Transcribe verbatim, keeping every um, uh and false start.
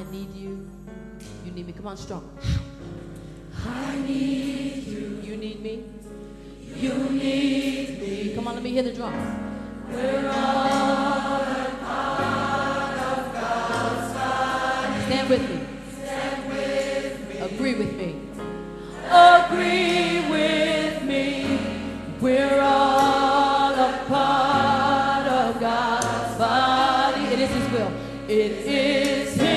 need you. You need me. Come on, strong. I need you. You need me. You need me. Come on, let me hear the drums. We're all a part of God's body. Stand with me. Stand with me. Agree with me. Agree with me. We're all a part of God's body. It is His will. It is His